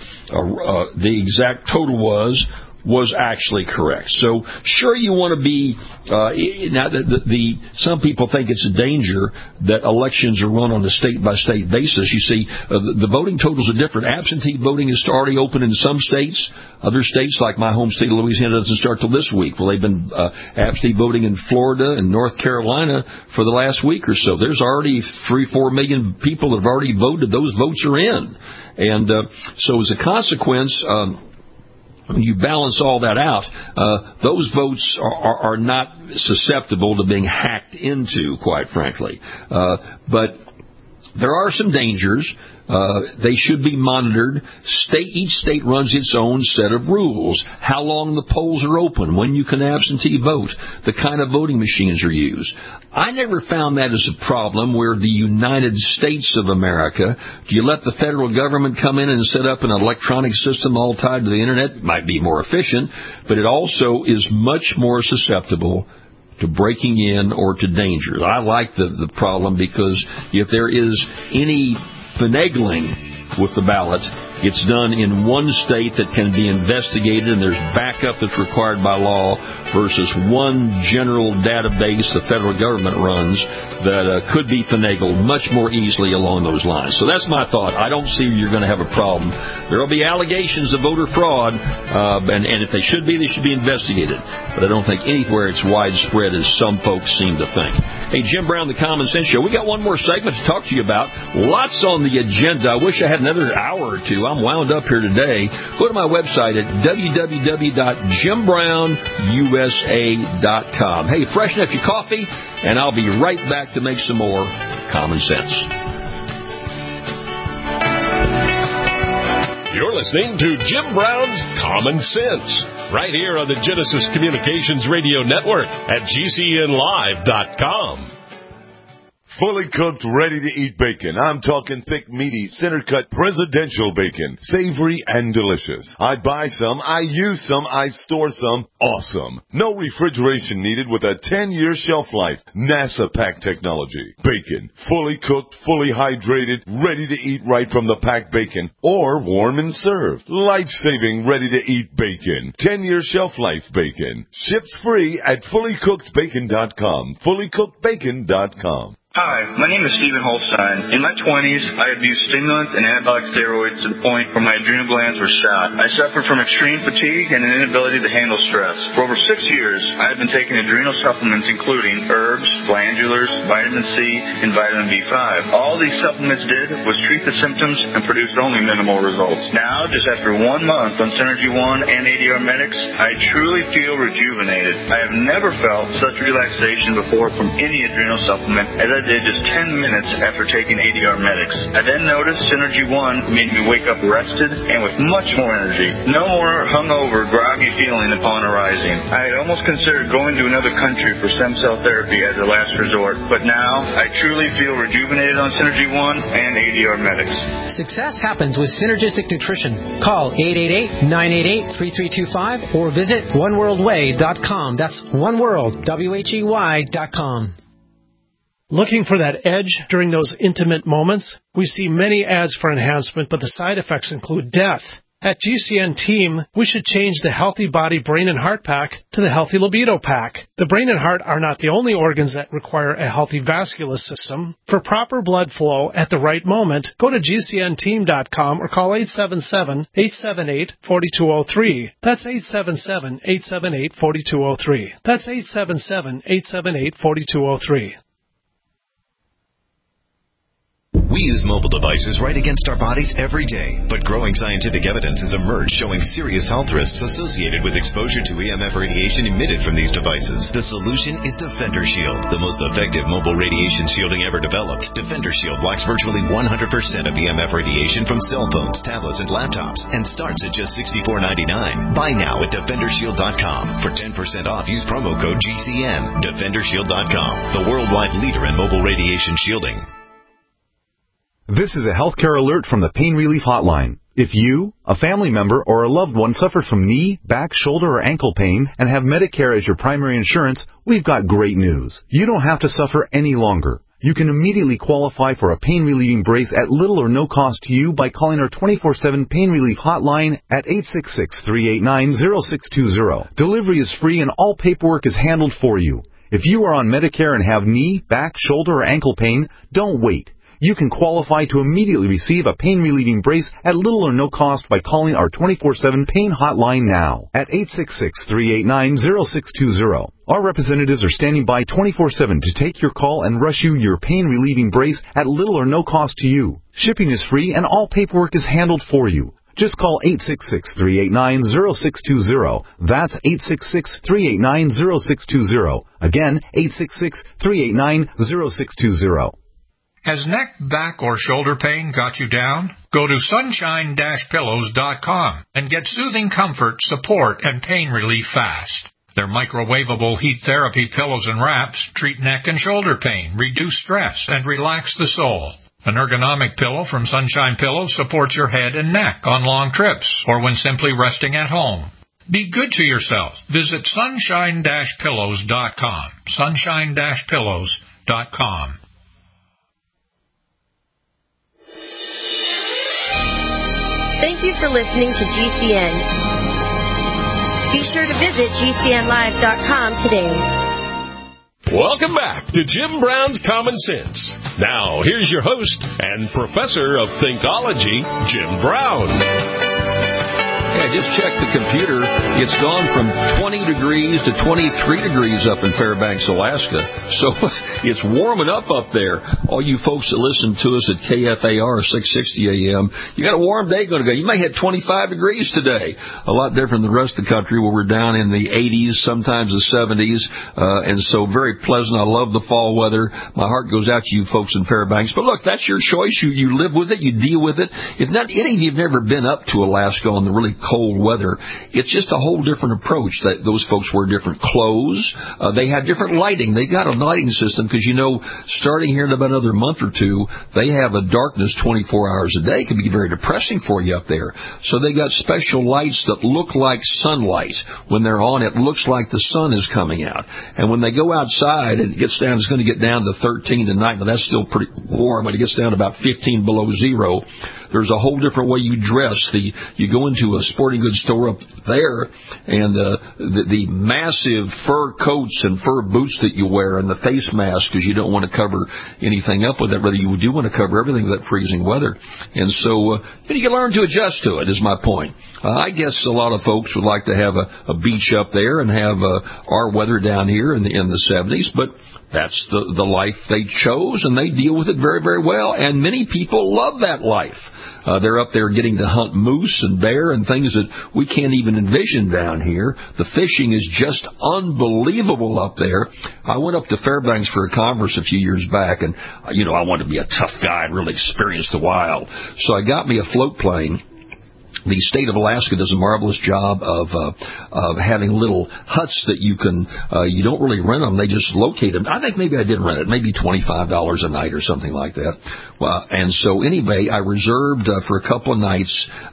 total was actually correct. So sure, you want to be now some people think it's a danger that elections are run on a state-by-state basis. You see, the voting totals are different. Absentee voting is already open in some states. Other states, like my home state of Louisiana, doesn't start till this week. Well, they've been absentee voting in Florida and North Carolina for the last week or so. There's already 3-4 million people that have already voted. Those votes are in. And so as a consequence, when you balance all that out, those votes are not susceptible to being hacked into, quite frankly. But there are some dangers. They should be monitored. Each state runs its own set of rules. How long the polls are open, when you can absentee vote, the kind of voting machines are used. I never found that as a problem where the United States of America, do you let the federal government come in and set up an electronic system all tied to the Internet? It might be more efficient, but it also is much more susceptible to breaking in or to danger. I like the problem because if there is any finagling with the ballot, it's done in one state that can be investigated and there's backup that's required by law versus one general database the federal government runs that could be finagled much more easily along those lines. So that's my thought. I don't see you're going to have a problem. There will be allegations of voter fraud, and if they should be investigated. But I don't think anywhere it's widespread as some folks seem to think. Hey, Jim Brown, the Common Sense Show. We got one more segment to talk to you about. Lots on the agenda. I wish I had another hour or two. I'm wound up here today. Go to my website at www.jimbrownUSA.com. Hey, freshen up your coffee, and I'll be right back to make some more Common Sense. You're listening to Jim Brown's Common Sense, right here on the Genesis Communications Radio Network at GCNlive.com. Fully cooked, ready-to-eat bacon. I'm talking thick, meaty, center-cut presidential bacon. Savory and delicious. I buy some, I use some, I store some. Awesome. No refrigeration needed with a 10-year shelf life. NASA pack technology. Bacon. Fully cooked, fully hydrated, ready to eat right from the packed bacon. Or warm and served. Life-saving, ready-to-eat bacon. 10-year shelf life bacon. Ships free at fullycookedbacon.com. Fullycookedbacon.com. Hi, my name is Stephen Holstein. In my 20s, I abused stimulants and anabolic steroids to the point where my adrenal glands were shot. I suffered from extreme fatigue and an inability to handle stress. For over 6 years, I have been taking adrenal supplements including herbs, glandulars, vitamin C, and vitamin B5. All these supplements did was treat the symptoms and produced only minimal results. Now, just after 1 month on Synergy One and ADR Medics, I truly feel rejuvenated. I have never felt such relaxation before from any adrenal supplement as I did just 10 minutes after taking ADR Medics. I then noticed Synergy One made me wake up rested and with much more energy. No more hungover, groggy feeling upon arising. I had almost considered going to another country for stem cell therapy as a last resort, but now I truly feel rejuvenated on Synergy One and ADR Medics. Success happens with Synergistic Nutrition. Call 888-988-3325 or visit oneworldway.com. That's oneworld, WHEY.com. Looking for that edge during those intimate moments? We see many ads for enhancement, but the side effects include death. At GCN Team, we should change the Healthy Body, Brain, and Heart Pack to the Healthy Libido Pack. The brain and heart are not the only organs that require a healthy vascular system. For proper blood flow at the right moment, go to GCNteam.com or call 877-878-4203. That's 877-878-4203. That's 877-878-4203. We use mobile devices right against our bodies every day, but growing scientific evidence has emerged showing serious health risks associated with exposure to EMF radiation emitted from these devices. The solution is Defender Shield, the most effective mobile radiation shielding ever developed. Defender Shield blocks virtually 100% of EMF radiation from cell phones, tablets, and laptops, and starts at just $64.99. Buy now at DefenderShield.com. For 10% off, use promo code GCN. DefenderShield.com, the worldwide leader in mobile radiation shielding. This is a healthcare alert from the Pain Relief Hotline. If you, a family member, or a loved one suffers from knee, back, shoulder, or ankle pain and have Medicare as your primary insurance, we've got great news. You don't have to suffer any longer. You can immediately qualify for a pain-relieving brace at little or no cost to you by calling our 24/7 Pain Relief Hotline at 866-389-0620. Delivery is free and all paperwork is handled for you. If you are on Medicare and have knee, back, shoulder, or ankle pain, don't wait. You can qualify to immediately receive a pain-relieving brace at little or no cost by calling our 24/7 Pain Hotline now at 866-389-0620. Our representatives are standing by 24/7 to take your call and rush you your pain-relieving brace at little or no cost to you. Shipping is free and all paperwork is handled for you. Just call 866-389-0620. That's 866-389-0620. Again, 866-389-0620. Has neck, back, or shoulder pain got you down? Go to sunshine-pillows.com and get soothing comfort, support, and pain relief fast. Their microwavable heat therapy pillows and wraps treat neck and shoulder pain, reduce stress, and relax the soul. An ergonomic pillow from Sunshine Pillows supports your head and neck on long trips or when simply resting at home. Be good to yourself. Visit sunshine-pillows.com. Sunshine-pillows.com. Thank you for listening to GCN. Be sure to visit GCNlive.com today. Welcome back to Jim Brown's Common Sense. Now, here's your host and professor of Thinkology, Jim Brown. I just checked the computer. It's gone from 20 degrees to 23 degrees up in Fairbanks, Alaska. So it's warming up there. All you folks that listen to us at KFAR 660 AM, you got a warm day going to go. You may hit 25 degrees today. A lot different than the rest of the country where we're down in the 80s, sometimes the 70s. And so very pleasant. I love the fall weather. My heart goes out to you folks in Fairbanks. But look, that's your choice. You live with it. You deal with it. If not, any of you have never been up to Alaska on the really cold weather, it's just a whole different approach. That those folks wear different clothes. They have different lighting. They got a lighting system because, starting here in about another month or two, they have a darkness 24 hours a day. It can be very depressing for you up there. So they got special lights that look like sunlight. When they're on, it looks like the sun is coming out. And when they go outside, it gets down. It's going to get down to 13 tonight. Now that's still pretty warm. When it gets down to about 15 below zero, there's a whole different way you dress. You go into a sporting goods store up there, and the massive fur coats and fur boots that you wear and the face mask because you don't want to cover anything up with that. Rather, you do want to cover everything with that freezing weather. And so you can learn to adjust to it, is my point. I guess a lot of folks would like to have a beach up there and have our weather down here in the 70s, but that's the life they chose, and they deal with it very, very well. And many people love that life. They're up there getting to hunt moose and bear and things that we can't even envision down here. The fishing is just unbelievable up there. I went up to Fairbanks for a conference a few years back, and, I wanted to be a tough guy and really experience the wild. So I got me a float plane. The state of Alaska does a marvelous job of having little huts that you don't really rent them. They just locate them. I think maybe I did rent it, maybe $25 a night or something like that. And so anyway, I reserved for a couple of nights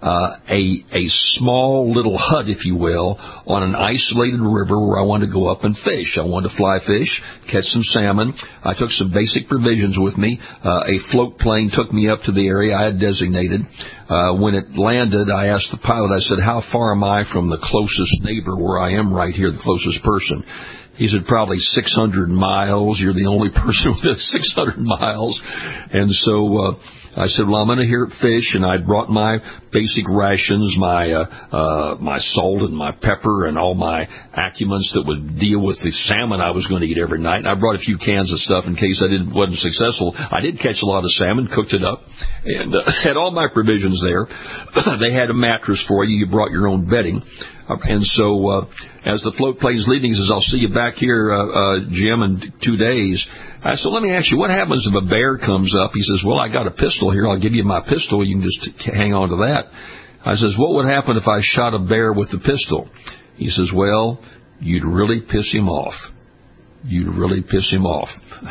a small little hut, if you will, on an isolated river where I wanted to go up and fish. I wanted to fly fish, catch some salmon. I took some basic provisions with me. A float plane took me up to the area I had designated. When it landed, I I asked the pilot, I said, how far am I from the closest neighbor where I am right here, the closest person? He said, probably 600 miles. You're the only person within 600 miles. And so I said, well, I'm going to hear fish, and I brought my basic rations, my salt and my pepper and all my accuments that would deal with the salmon I was going to eat every night. And I brought a few cans of stuff in case I wasn't successful. I did catch a lot of salmon, cooked it up, and had all my provisions there. They had a mattress for you. You brought your own bedding. And so as the float plane's leaving, he says, I'll see you back here, Jim, in 2 days. I said, let me ask you, what happens if a bear comes up? He says, well, I got a pistol here. I'll give you my pistol. You can just hang on to that. I says, what would happen if I shot a bear with the pistol? He says, well, you'd really piss him off. You'd really piss him off.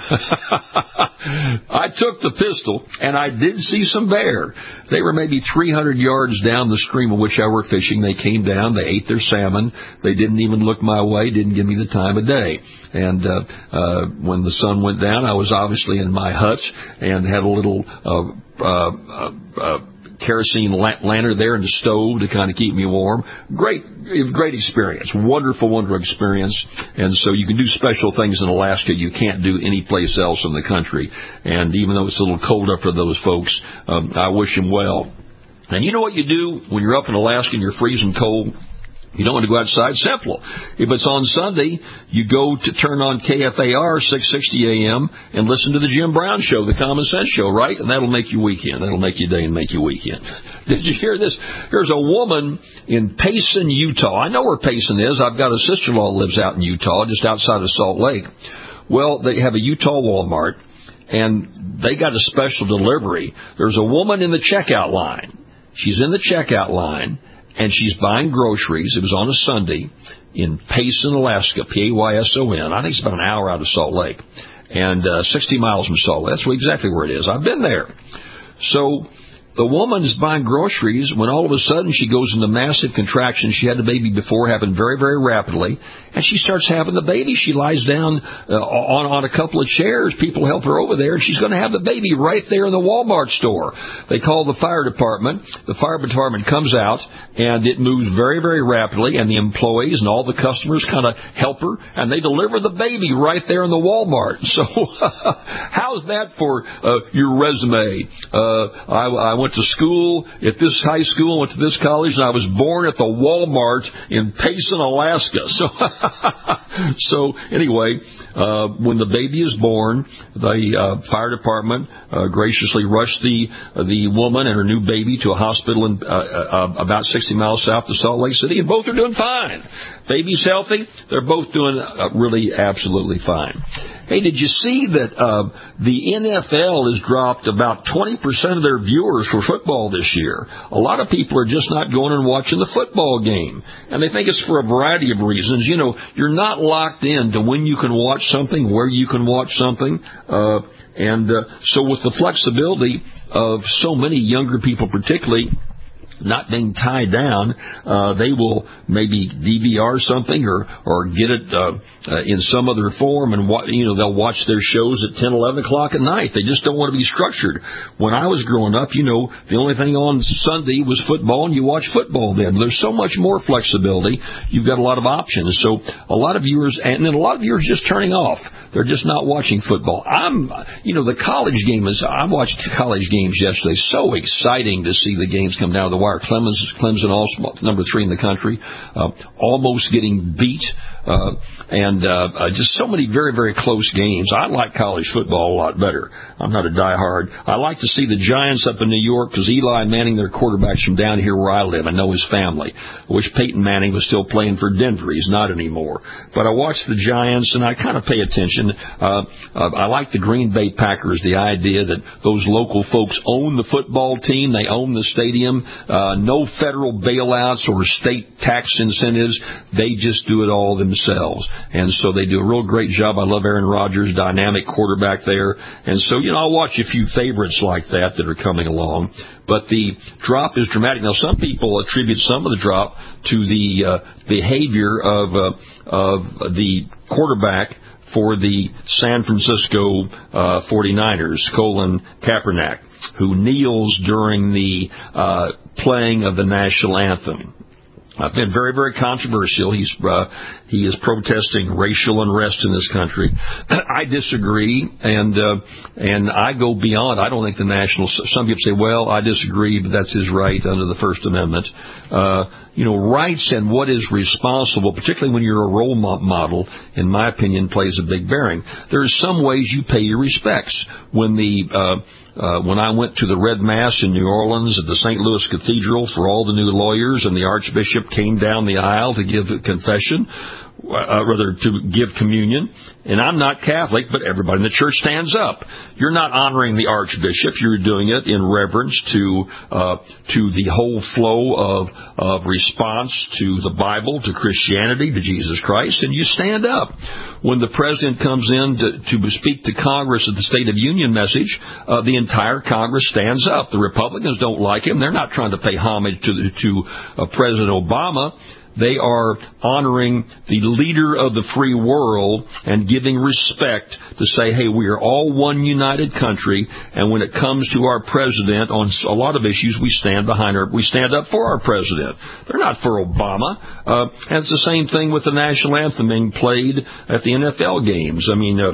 I took the pistol, and I did see some bear. They were maybe 300 yards down the stream in which I were fishing. They came down. They ate their salmon. They didn't even look my way, didn't give me the time of day. And when the sun went down, I was obviously in my hut and had a little kerosene lantern there in the stove to kind of keep me warm. Great experience. Wonderful experience. And so you can do special things in Alaska you can't do any place else in the country. And even though it's a little cold up for those folks, I wish them well. And you know what you do when you're up in Alaska and you're freezing cold? You don't want to go outside? Simple. If it's on Sunday, you go to turn on KFAR 660 AM and listen to the Jim Brown Show, the Common Sense Show, right? And that'll make you weekend. That'll make you day and make you weekend. Did you hear this? There's a woman in Payson, Utah. I know where Payson is. I've got a sister-in-law who lives out in Utah, just outside of Salt Lake. Well, they have a Utah Walmart, and they got a special delivery. There's a woman in the checkout line. She's in the checkout line, and she's buying groceries. It was on a Sunday in Payson, Alaska, Payson. I think it's about an hour out of Salt Lake, and 60 miles from Salt Lake. That's exactly where it is. I've been there. So the woman's buying groceries when all of a sudden she goes into massive contraction. She had the baby before, happened very, very rapidly, and she starts having the baby. She lies down on a couple of chairs. People help her over there, and she's going to have the baby right there in the Walmart store. They call the fire department. The fire department comes out, and it moves very, very rapidly, and the employees and all the customers kind of help her, and they deliver the baby right there in the Walmart. So how's that for your resume? I went to school at this high school, went to this college, and I was born at the Walmart in Payson, Alaska. So anyway, when the baby is born, the fire department graciously rushed the woman and her new baby to a hospital in about 60 miles south of Salt Lake City, and both are doing fine. Baby's healthy. They're both doing really absolutely fine. Hey, did you see that the NFL has dropped about 20% of their viewers for football this year? A lot of people are just not going and watching the football game, and they think it's for a variety of reasons. You know, you're not locked in to when you can watch something, where you can watch something, and so with the flexibility of so many younger people particularly, not being tied down, they will maybe DVR something or get it in some other form, and they'll watch their shows at 10, 11 o'clock at night. They just don't want to be structured. When I was growing up, the only thing on Sunday was football, and you watch football then. There's so much more flexibility. You've got a lot of options. So a lot of viewers, and then a lot of viewers just turning off. They're just not watching football. The college game I watched college games yesterday. So exciting to see the games come down to the wire. Clemson, also number 3 in the country, almost getting beat, and just so many very, very close games. I like college football a lot better. I'm not a diehard. I like to see the Giants up in New York because Eli Manning, their quarterback's from down here where I live. I know his family. I wish Peyton Manning was still playing for Denver. He's not anymore. But I watch the Giants, and I kind of pay attention. I like the Green Bay Packers, the idea that those local folks own the football team. They own the stadium. No federal bailouts or state tax incentives. They just do it all themselves. And so they do a real great job. I love Aaron Rodgers, dynamic quarterback there. And so, I'll watch a few favorites like that are coming along. But the drop is dramatic. Now, some people attribute some of the drop to the behavior of the quarterback for the San Francisco 49ers, Colin Kaepernick. who kneels during the playing of the national anthem. Been very, very controversial. He is protesting racial unrest in this country. I disagree, and I go beyond. I don't think the national. Some people say, "Well, I disagree," but that's his right under the First Amendment. Rights and what is responsible, particularly when you're a role model, in my opinion, plays a big bearing. There are some ways you pay your respects. When I went to the Red Mass in New Orleans at the St. Louis Cathedral for all the new lawyers, and the Archbishop came down the aisle to give a confession, to give communion, and I'm not Catholic, but everybody in the church stands up. You're not honoring the Archbishop. You're doing it in reverence to the whole flow of response to the Bible, to Christianity, to Jesus Christ, and you stand up. When the President comes in to speak to Congress at the State of Union message, the entire Congress stands up. The Republicans don't like him. They're not trying to pay homage to President Obama. They are honoring the leader of the free world and giving respect to say, hey, we are all one united country, and when it comes to our president on a lot of issues, we stand up for our president. They're not for Obama. And it's the same thing with the national anthem being played at the NFL games. I mean,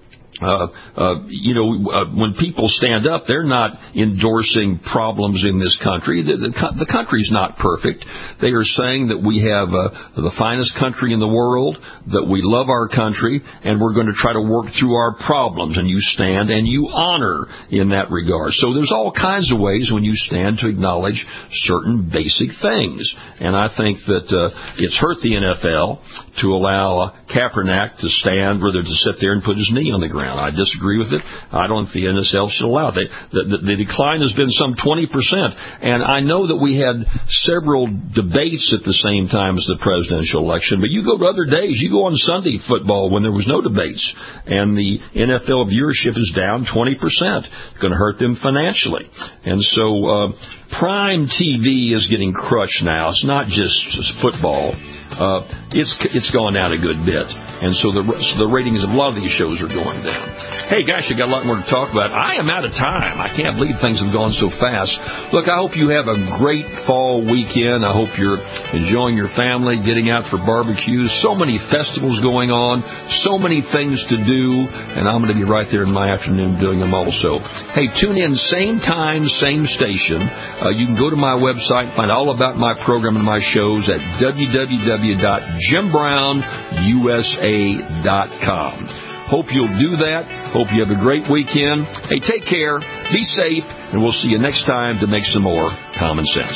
when people stand up, they're not endorsing problems in this country. The country's not perfect. They are saying that we have the finest country in the world, that we love our country, and we're going to try to work through our problems. And you stand and you honor in that regard. So there's all kinds of ways when you stand to acknowledge certain basic things. And I think that it's hurt the NFL to allow Kaepernick to sit there and put his knee on the ground. I disagree with it. I don't think the NFL should allow it. The decline has been some 20%. And I know that we had several debates at the same time as the presidential election, but you go to other days. You go on Sunday football when there was no debates, and the NFL viewership is down 20%. It's going to hurt them financially. And so prime TV is getting crushed now. It's not just football. It's gone down a good bit. And so the ratings of a lot of these shows are going down. Hey, gosh, I got a lot more to talk about. I am out of time. I can't believe things have gone so fast. Look, I hope you have a great fall weekend. I hope you're enjoying your family, getting out for barbecues. So many festivals going on, so many things to do, and I'm going to be right there in my afternoon doing them also. Hey, tune in same time, same station. You can go to my website, find all about my program and my shows at www.jimbrown.usa.com. Hope you'll do that. Hope you have a great weekend. Hey, take care, be safe, and we'll see you next time to make some more common sense.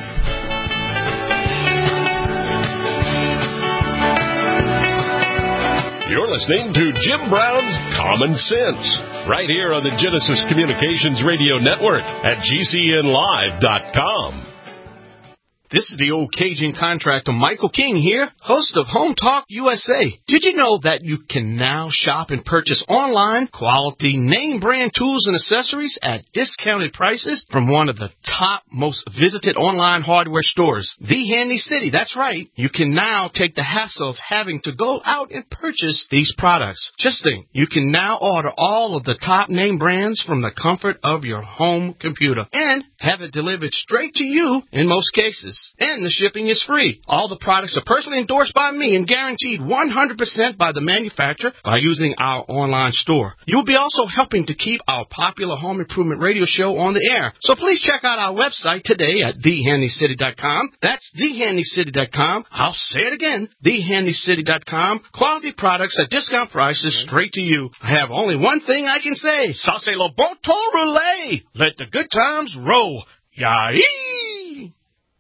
You're listening to Jim Brown's Common Sense, right here on the Genesis Communications Radio Network at GCNlive.com. This is the old Cajun contractor Michael King here, host of Home Talk USA. Did you know that you can now shop and purchase online quality name brand tools and accessories at discounted prices from one of the top most visited online hardware stores, The Handy City? That's right. You can now take the hassle of having to go out and purchase these products. Just think, you can now order all of the top name brands from the comfort of your home computer and have it delivered straight to you in most cases. And the shipping is free. All the products are personally endorsed by me and guaranteed 100% by the manufacturer by using our online store. You'll be also helping to keep our popular home improvement radio show on the air. So please check out our website today at thehandycity.com. That's thehandycity.com. I'll say it again, thehandycity.com. Quality products at discount prices straight to you. I have only one thing I can say. Ça c'est le bon temps roulé. Let the good times roll. Yay!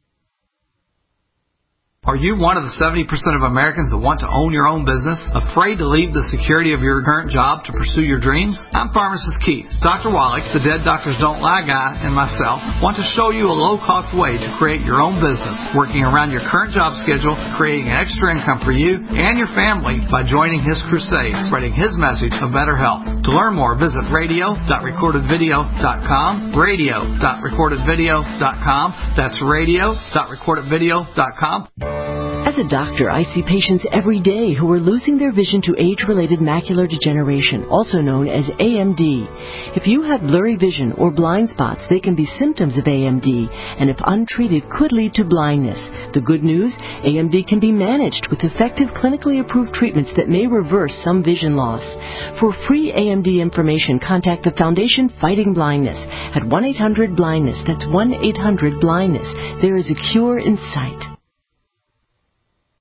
Are you one of the 70% of Americans that want to own your own business, afraid to leave the security of your current job to pursue your dreams? I'm Pharmacist Keith. Dr. Wallach, the Dead Doctors Don't Lie guy, and myself want to show you a low-cost way to create your own business, working around your current job schedule, creating an extra income for you and your family by joining his crusade, spreading his message of better health. To learn more, visit radio.recordedvideo.com, radio.recordedvideo.com. That's radio.recordedvideo.com. As a doctor, I see patients every day who are losing their vision to age-related macular degeneration, also known as AMD. If you have blurry vision or blind spots, they can be symptoms of AMD, and if untreated, could lead to blindness. The good news, AMD can be managed with effective clinically approved treatments that may reverse some vision loss. For free AMD information, contact the Foundation Fighting Blindness at 1-800-BLINDNESS. That's 1-800-BLINDNESS. There is a cure in sight.